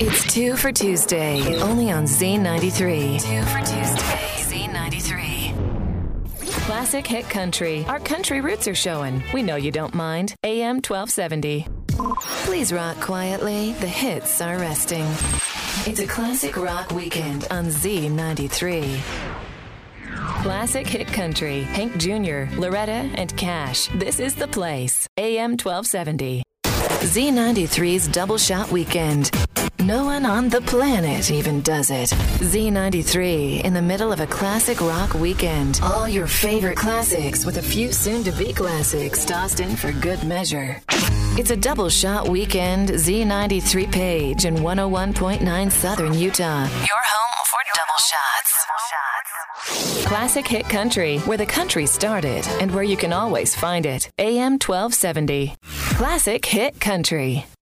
It's 2 for Tuesday, only on Z93. 2 for Tuesday, Z93. Classic hit country. Our country roots are showing. We know you don't mind. AM 1270. Please rock quietly. The hits are resting. It's a classic rock weekend on Z93. Classic hit country. Hank Jr., Loretta, and Cash. This is the place. AM 1270. Z93's Double Shot Weekend. No one on the planet even does it. Z93 in the middle of a classic rock weekend. All your favorite classics with a few soon-to-be classics tossed in for good measure. It's a Double Shot Weekend Z93 page in 101.9 Southern Utah. Your home for double shots. Classic hit country, where the country started and where you can always find it. AM 1270. Classic hit country.